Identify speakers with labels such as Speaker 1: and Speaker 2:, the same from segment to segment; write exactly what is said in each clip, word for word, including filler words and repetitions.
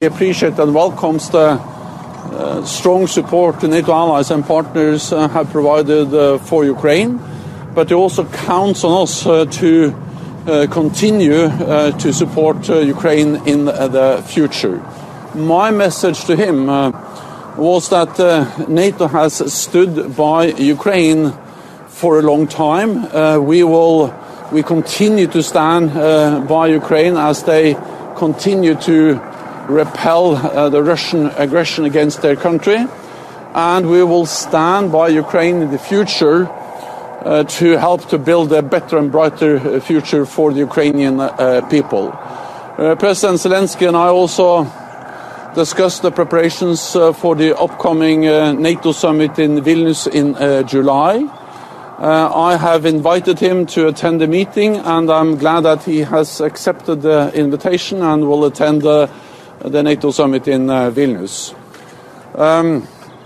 Speaker 1: appreciate and welcomes the uh, strong support the NATO allies and partners uh, have provided uh, for Ukraine, but he also counts on us uh, to uh, continue uh, to support uh, Ukraine in uh, the future. My message to him uh, was that uh, NATO has stood by Ukraine for a long time. Uh, we will, we continue to stand uh, by Ukraine as they continue to repel uh, the Russian aggression against their country, and we will stand by Ukraine in the future uh, to help to build a better and brighter future for the Ukrainian uh, people. Uh, President Zelensky and I also discussed the preparations uh, for the upcoming uh, NATO summit in Vilnius in uh, July. Uh, I have invited him to attend the meeting, and I'm glad that he has accepted the invitation and will attend uh, the NATO summit in uh, Vilnius. Um,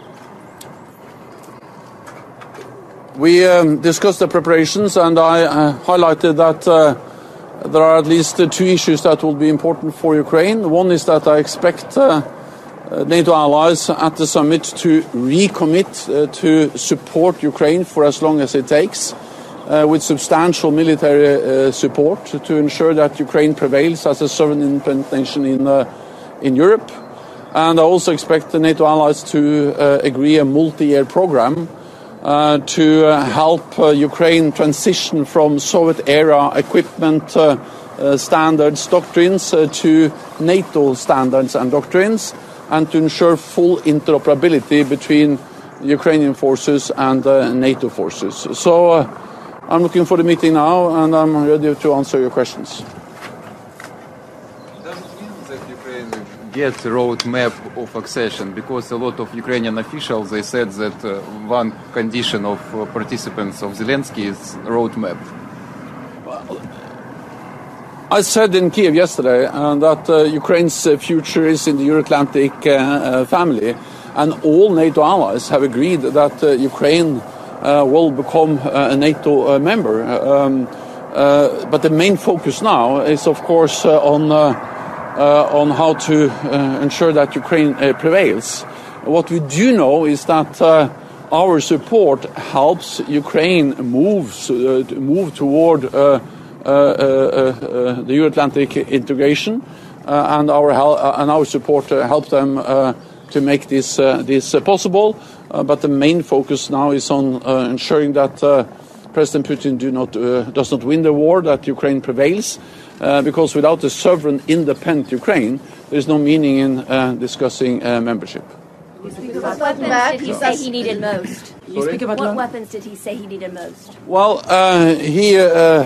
Speaker 1: we um, discussed the preparations, and I uh, highlighted that uh, there are at least uh, two issues that will be important for Ukraine. One is that I expect uh, uh, NATO allies at the summit to recommit uh, to support Ukraine for as long as it takes, uh, with substantial military uh, support to ensure that Ukraine prevails as a sovereign independent nation in uh, in Europe. And I also expect the NATO allies to uh, agree a multi-year program uh, to uh, help uh, Ukraine transition from Soviet-era equipment uh, uh, standards, doctrines uh, to NATO standards and doctrines, and to ensure full interoperability between Ukrainian forces and uh, NATO forces. So uh, I'm looking for the meeting now, and I'm ready to answer your questions.
Speaker 2: Get a roadmap of accession, because a lot of Ukrainian officials, they said that uh, one condition of uh, participants of Zelensky is roadmap.
Speaker 1: Well, I said in Kiev yesterday uh, that uh, Ukraine's uh, future is in the Euro-Atlantic uh, uh, family, and all NATO allies have agreed that uh, Ukraine uh, will become uh, a NATO uh, member. Um, uh, but the main focus now is, of course, uh, on uh, Uh, on how to uh, ensure that Ukraine uh, prevails. What we do know is that uh, our support helps Ukraine move, uh, move toward uh, uh, uh, uh, the Euro-Atlantic integration, uh, and our uh, and our support uh, helps them uh, to make this uh, this uh, possible. Uh, but the main focus now is on uh, ensuring that uh, President Putin do not uh, does not win the war, that Ukraine prevails. Uh, because without a sovereign, independent Ukraine, there is no meaning in uh, discussing uh, membership.
Speaker 3: What weapons did he say he needed most? What weapons did he say he needed most?
Speaker 1: Well, uh, he uh,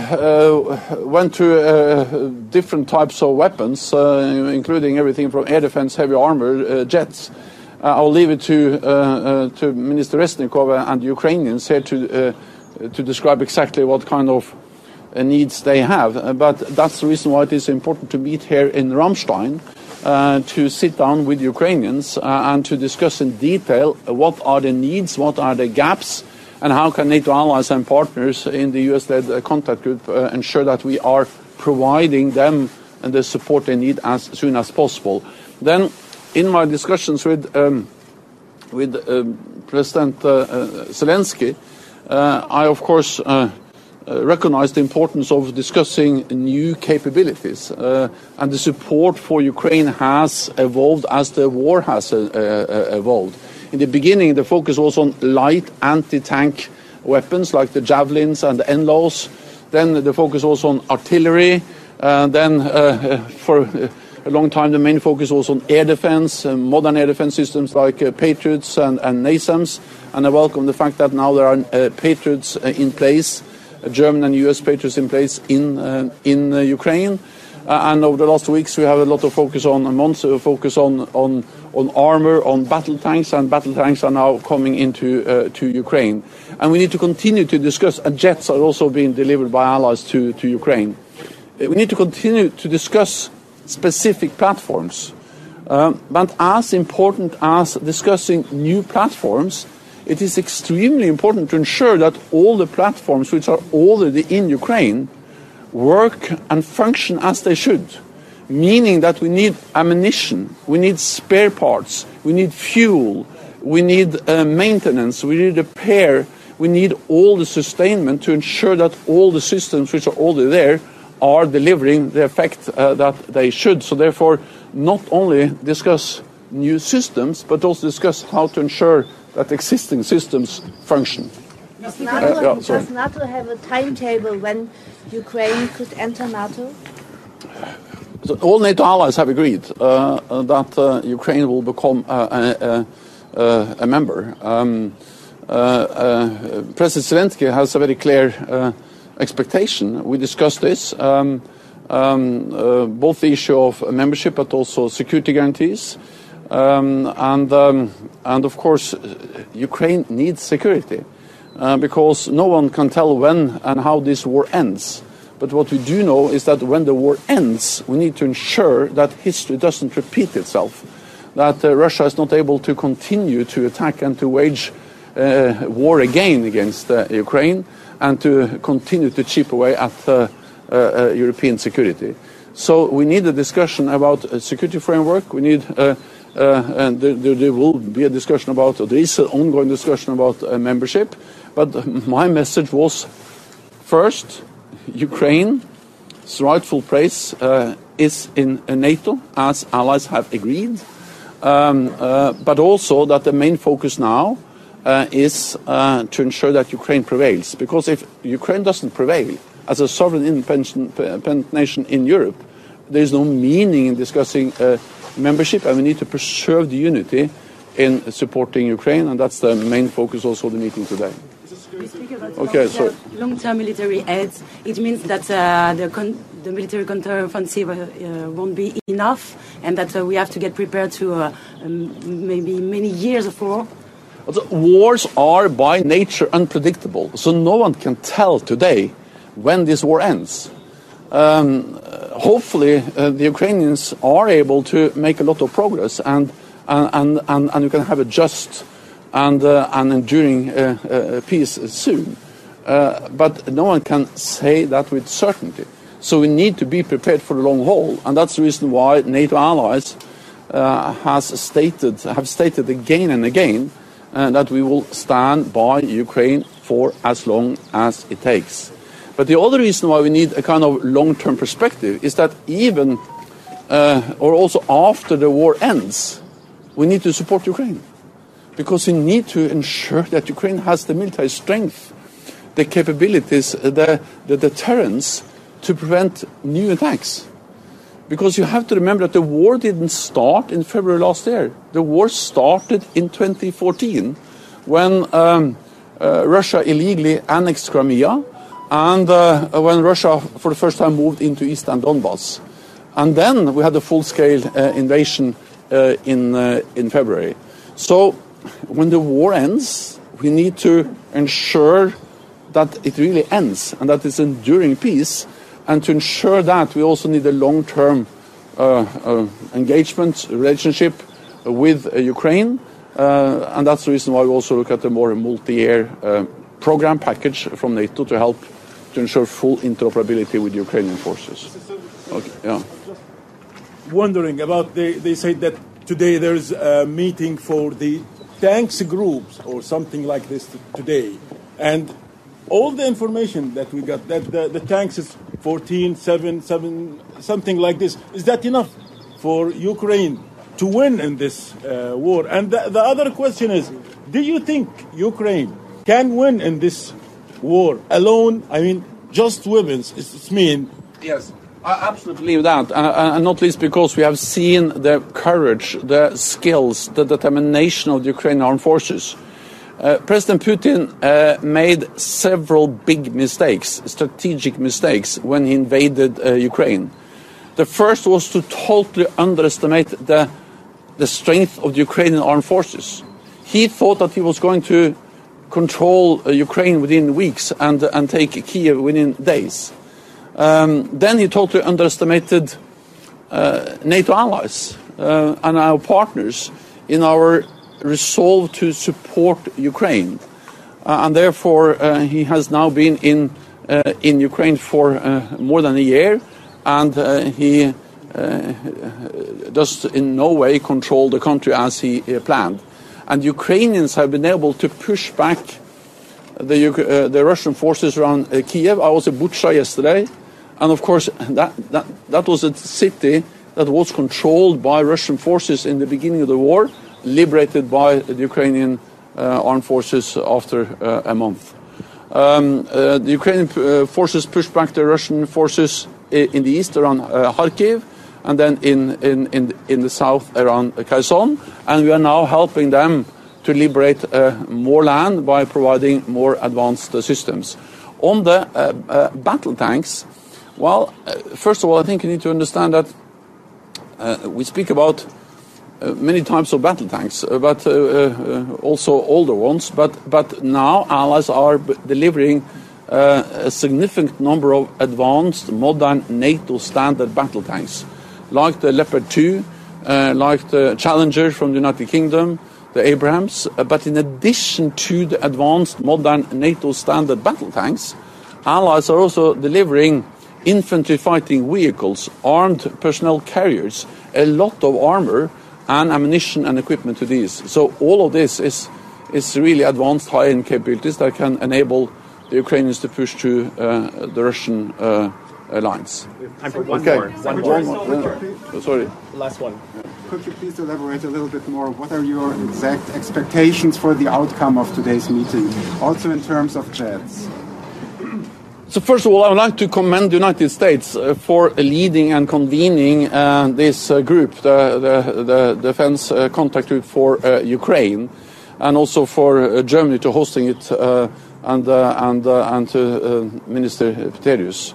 Speaker 1: uh, went to uh, different types of weapons, uh, including everything from air defense, heavy armor, uh, jets. Uh, I'll leave it to uh, uh, to Minister Resnikov and the Ukrainians here to uh, to describe exactly what kind of needs they have, but that's the reason why it is important to meet here in Ramstein, uh, to sit down with Ukrainians uh, and to discuss in detail what are the needs, what are the gaps, and how can NATO allies and partners in the U S-led contact group uh, ensure that we are providing them the support they need as soon as possible. Then, in my discussions with um, with um, President uh, uh, Zelensky, uh, I of course uh, Uh, recognize the importance of discussing new capabilities, uh, and the support for Ukraine has evolved as the war has uh, uh, evolved. In the beginning, the focus was on light anti-tank weapons like the Javelins and the N L O W S. Then the focus was on artillery. Uh, then uh, for a long time, the main focus was on air defense, uh, modern air defense systems like uh, Patriots and, and NASAMS. And I welcome the fact that now there are uh, Patriots uh, in place, German and U S Patriots in place in uh, in uh, Ukraine, uh, and over the last weeks we have a lot of focus on months of focus on on on armor, on battle tanks, and battle tanks are now coming into uh, to Ukraine, and we need to continue to discuss. And jets are also being delivered by allies to to Ukraine. We need to continue to discuss specific platforms, um, but as important as discussing new platforms, it is extremely important to ensure that all the platforms which are already in Ukraine work and function as they should, meaning that we need ammunition, we need spare parts, we need fuel, we need uh, maintenance, we need repair, we need all the sustainment to ensure that all the systems which are already there are delivering the effect uh, that they should. So therefore, not only discuss new systems, but also discuss how to ensure that existing systems function.
Speaker 4: Does NATO, uh, yeah, does NATO have a timetable when Ukraine could enter NATO?
Speaker 1: So all NATO allies have agreed uh, that uh, Ukraine will become uh, a, a, a member. Um, uh, uh, President Zelensky has a very clear uh, expectation. We discussed this, um, um, uh, both the issue of membership but also security guarantees. Um, and, um, and of course, Ukraine needs security uh, because no one can tell when and how this war ends. But what we do know is that when the war ends, we need to ensure that history doesn't repeat itself, that uh, Russia is not able to continue to attack and to wage uh, war again against uh, Ukraine and to continue to chip away at uh, uh, uh, European security. So we need a discussion about a security framework. We need, uh, uh, and there, there will be a discussion about, or there is an ongoing discussion about uh, membership. But my message was, first, Ukraine's rightful place uh, is in uh, NATO, as allies have agreed, um, uh, but also that the main focus now uh, is uh, to ensure that Ukraine prevails. Because if Ukraine doesn't prevail as a sovereign independent nation in Europe, there is no meaning in discussing uh, membership, and we need to preserve the unity in supporting Ukraine, and that's the main focus also of the meeting today. Okay, so
Speaker 5: long-term military aid, it means that uh, the, con the military counter-offensive uh, won't be enough, and that uh, we have to get prepared to uh, um, maybe many years of war.
Speaker 1: Also, wars are by nature unpredictable, so no one can tell today when this war ends. Um, hopefully, uh, the Ukrainians are able to make a lot of progress, and and and, and you can have a just and uh, an enduring uh, uh, peace soon. Uh, but no one can say that with certainty. So we need to be prepared for the long haul, and that's the reason why NATO allies uh, has stated, have stated again and again uh, that we will stand by Ukraine for as long as it takes. But the other reason why we need a kind of long-term perspective is that even, uh, or also after the war ends, we need to support Ukraine. Because we need to ensure that Ukraine has the military strength, the capabilities, the, the deterrence to prevent new attacks. Because you have to remember that the war didn't start in February last year. The war started in twenty fourteen when um, uh, Russia illegally annexed Crimea and uh, when Russia for the first time moved into Eastern Donbass. And then we had a full-scale uh, invasion uh, in, uh, in February. So when the war ends, we need to ensure that it really ends and that it's enduring peace. And to ensure that, we also need a long-term uh, uh, engagement, relationship with uh, Ukraine. Uh, and that's the reason why we also look at a more multi-year uh, program package from NATO to help to ensure full interoperability with Ukrainian forces. Okay, yeah.
Speaker 6: Wondering about, they, they say that today there's a meeting for the tanks groups or something like this today, and all the information that we got that the, the tanks is fourteen, seven, seven, something like this. Is that enough for Ukraine to win in this uh, war? And the, the other question is, do you think Ukraine can win in this war alone? I mean, just weapons, it's, it's mean.
Speaker 1: Yes. I absolutely believe that, uh, and not least because we have seen the courage, the skills, the determination of the Ukrainian armed forces. Uh, President Putin uh, made several big mistakes, strategic mistakes, when he invaded uh, Ukraine. The first was to totally underestimate the, the strength of the Ukrainian armed forces. He thought that he was going to control uh, Ukraine within weeks and, and take Kiev within days. Um, then he totally underestimated uh, NATO allies uh, and our partners in our resolve to support Ukraine. Uh, and therefore, uh, he has now been in, uh, in Ukraine for uh, more than a year, and uh, he uh, does in no way control the country as he uh, planned. And Ukrainians have been able to push back the, uh, the Russian forces around uh, Kiev. I was in Bucha yesterday, and of course that, that, that was a city that was controlled by Russian forces in the beginning of the war, liberated by the Ukrainian uh, armed forces after uh, a month. Um, uh, the Ukrainian uh, forces pushed back the Russian forces in the east around uh, Kharkiv, and then in, in, in, in the south around Kherson, and we are now helping them to liberate uh, more land by providing more advanced uh, systems. On the uh, uh, battle tanks, well, uh, first of all, I think you need to understand that uh, we speak about uh, many types of battle tanks, uh, but uh, uh, also older ones, but, but now allies are b- delivering uh, a significant number of advanced, modern NATO standard battle tanks, like the Leopard two, uh, like the Challenger from the United Kingdom, the Abrams, uh, but in addition to the advanced, modern NATO standard battle tanks, allies are also delivering infantry fighting vehicles, armed personnel carriers, a lot of armor and ammunition and equipment to these. So all of this is, is really advanced high-end capabilities that can enable the Ukrainians to push through uh, the Russian uh, lines.
Speaker 7: Time for one
Speaker 1: okay.
Speaker 7: more. One more. more.
Speaker 1: Oh, sorry.
Speaker 7: Last one.
Speaker 8: Could you please elaborate a little bit more? What are your exact expectations for the outcome of today's meeting, also in terms of jets?
Speaker 1: So first of all, I would like to commend the United States uh, for leading and convening uh, this uh, group, the, the, the Defense uh, Contact Group for uh, Ukraine, and also for uh, Germany to hosting it, uh, and uh, and uh, and to uh, Minister Peterius.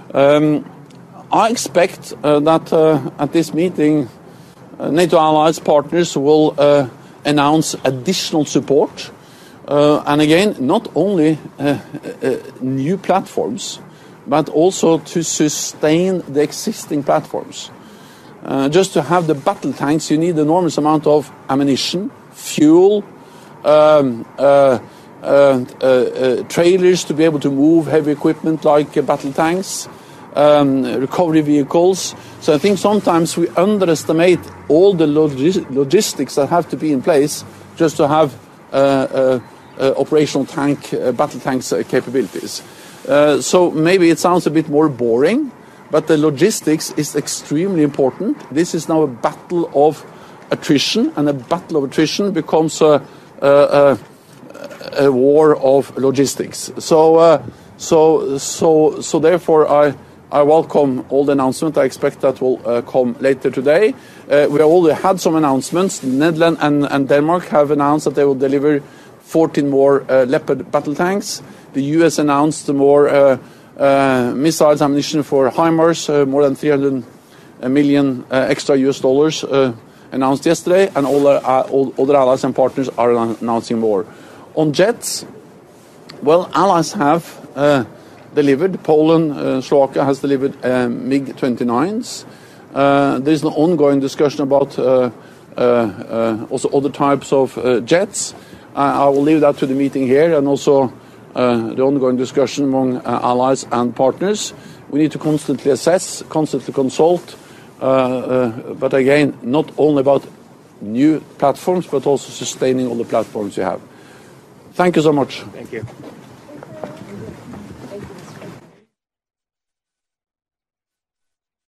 Speaker 1: Um, I expect uh, that uh, at this meeting, uh, NATO allies, partners will uh, announce additional support. Uh, and again, not only uh, uh, new platforms, but also to sustain the existing platforms. Uh, just to have the battle tanks, you need an enormous amount of ammunition, fuel, um, uh, uh, uh, uh, trailers to be able to move heavy equipment like uh, battle tanks, um, recovery vehicles. So I think sometimes we underestimate all the logis- logistics that have to be in place just to have uh, uh, Uh, operational tank, uh, battle tanks uh, capabilities. Uh, so maybe it sounds a bit more boring, but the logistics is extremely important. This is now a battle of attrition, and a battle of attrition becomes a, a, a, a war of logistics. So, uh, so, so, so therefore, I. I welcome all the announcements. I expect that will uh, come later today. Uh, we already had some announcements. Netherlands and, and Denmark have announced that they will deliver fourteen more uh, Leopard battle tanks. The U S announced more uh, uh, missiles, ammunition for HIMARS, uh, more than three hundred million uh, extra U S dollars uh, announced yesterday, and all, uh, all other allies and partners are announcing more. On jets, well, allies have uh, delivered. Poland, uh, Slovakia has delivered uh, MiG twenty-nines. Uh, there is an ongoing discussion about uh, uh, uh, also other types of uh, jets. Uh, I will leave that to the meeting here, and also uh, the ongoing discussion among uh, allies and partners. We need to constantly assess, constantly consult, uh, uh, but again, not only about new platforms, but also sustaining all the platforms you have. Thank you so much.
Speaker 7: Thank you.